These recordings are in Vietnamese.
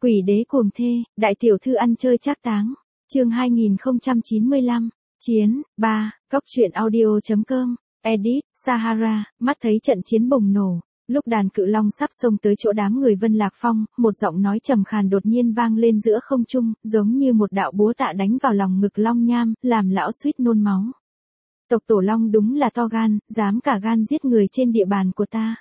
Quỷ đế cuồng thê, đại tiểu thư ăn chơi trác táng. Chương 2095. Chiến 3. Góc truyện audio.com. Edit Sahara. Mắt thấy trận chiến bùng nổ, lúc đàn cự long sắp xông tới chỗ đám người Vân Lạc Phong, một giọng nói trầm khàn đột nhiên vang lên giữa không trung, giống như một đạo búa tạ đánh vào lòng ngực Long Nham, làm lão suýt nôn máu. Tộc Tổ Long đúng là to gan, dám cả gan giết người trên địa bàn của ta.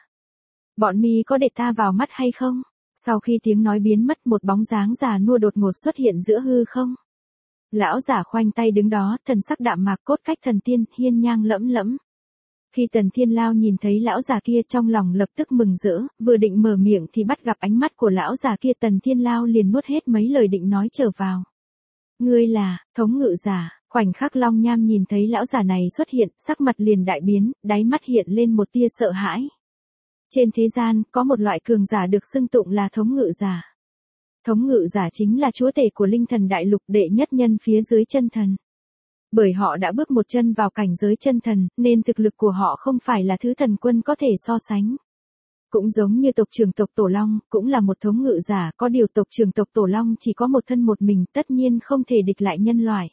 Bọn mi có để ta vào mắt hay không? Sau khi tiếng nói biến mất, một bóng dáng già nua đột ngột xuất hiện giữa hư không. Lão giả khoanh tay đứng đó, thần sắc đạm mạc cốt cách thần tiên, hiên nhang lẫm lẫm. Khi Tần Thiên Lao nhìn thấy lão già kia, trong lòng lập tức mừng rỡ, vừa định mở miệng thì bắt gặp ánh mắt của lão già kia. Tần Thiên Lao liền nuốt hết mấy lời định nói trở vào. Ngươi là thống ngự giả. Khoảnh khắc Long Nham nhìn thấy lão già này xuất hiện, sắc mặt liền đại biến, đáy mắt hiện lên một tia sợ hãi. Trên thế gian, có một loại cường giả được xưng tụng là thống ngự giả. Thống ngự giả chính là chúa tể của linh thần đại lục, đệ nhất nhân phía dưới chân thần. Bởi họ đã bước một chân vào cảnh giới chân thần, nên thực lực của họ không phải là thứ thần quân có thể so sánh. Cũng giống như tộc trưởng tộc Tổ Long, cũng là một thống ngự giả, có điều tộc trưởng tộc Tổ Long chỉ có một thân một mình, tất nhiên không thể địch lại nhân loại.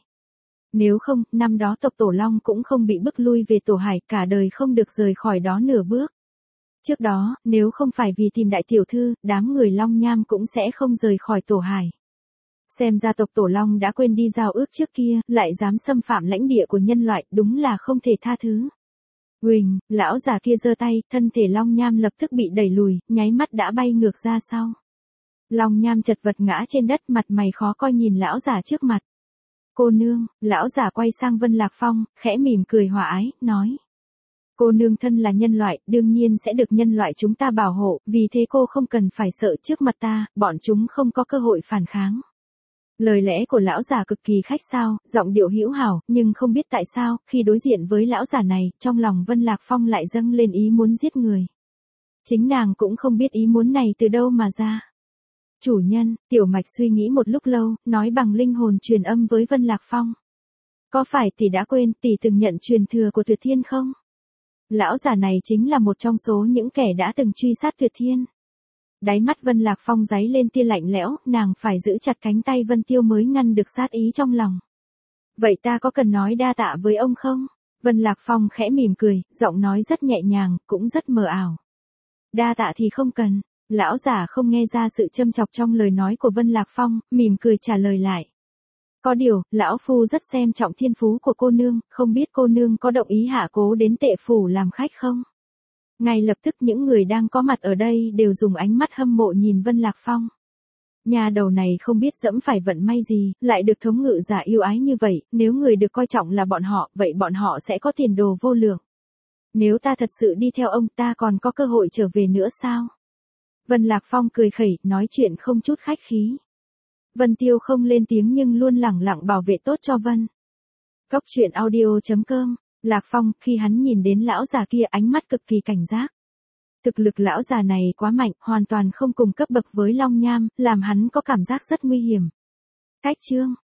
Nếu không, năm đó tộc Tổ Long cũng không bị bức lui về Tổ Hải, cả đời không được rời khỏi đó nửa bước. Trước đó, nếu không phải vì tìm đại tiểu thư, đám người Long Nham cũng sẽ không rời khỏi Tổ Hải. Xem ra tộc Tổ Long đã quên đi giao ước trước kia, lại dám xâm phạm lãnh địa của nhân loại, đúng là không thể tha thứ. Huỳnh, lão già kia giơ tay, thân thể Long Nham lập tức bị đẩy lùi, nháy mắt đã bay ngược ra sau. Long Nham chật vật ngã trên đất, mặt mày khó coi nhìn lão già trước mặt. Cô nương, lão già quay sang Vân Lạc Phong, khẽ mỉm cười hòa ái, nói. Cô nương thân là nhân loại, đương nhiên sẽ được nhân loại chúng ta bảo hộ, vì thế cô không cần phải sợ, trước mặt ta, bọn chúng không có cơ hội phản kháng. Lời lẽ của lão già cực kỳ khách sáo, giọng điệu hữu hảo, nhưng không biết tại sao, khi đối diện với lão già này, trong lòng Vân Lạc Phong lại dâng lên ý muốn giết người. Chính nàng cũng không biết ý muốn này từ đâu mà ra. Chủ nhân, Tiểu Mạch suy nghĩ một lúc lâu, nói bằng linh hồn truyền âm với Vân Lạc Phong. Có phải tỷ đã quên tỷ từng nhận truyền thừa của Tuyệt Thiên không? Lão già này chính là một trong số những kẻ đã từng truy sát Tuyệt Thiên. Đáy mắt Vân Lạc Phong giấy lên tia lạnh lẽo, nàng phải giữ chặt cánh tay Vân Tiêu mới ngăn được sát ý trong lòng. Vậy ta có cần nói đa tạ với ông không? Vân Lạc Phong khẽ mỉm cười, giọng nói rất nhẹ nhàng, cũng rất mờ ảo. Đa tạ thì không cần. Lão giả không nghe ra sự châm chọc trong lời nói của Vân Lạc Phong, mỉm cười trả lời lại. Có điều, lão phu rất xem trọng thiên phú của cô nương, không biết cô nương có động ý hạ cố đến Tệ phủ làm khách không? Ngay lập tức những người đang có mặt ở đây đều dùng ánh mắt hâm mộ nhìn Vân Lạc Phong. Nhà đầu này không biết dẫm phải vận may gì, lại được thống ngự giả yêu ái như vậy, nếu người được coi trọng là bọn họ, vậy bọn họ sẽ có tiền đồ vô lượng. Nếu ta thật sự đi theo ông, ta còn có cơ hội trở về nữa sao? Vân Lạc Phong cười khẩy, nói chuyện không chút khách khí. Vân Tiêu không lên tiếng nhưng luôn lẳng lặng bảo vệ tốt cho Vân. Góc truyện audio.com. Lạc Phong, khi hắn nhìn đến lão già kia, ánh mắt cực kỳ cảnh giác. Thực lực lão già này quá mạnh, hoàn toàn không cùng cấp bậc với Long Nham, làm hắn có cảm giác rất nguy hiểm. Cách chương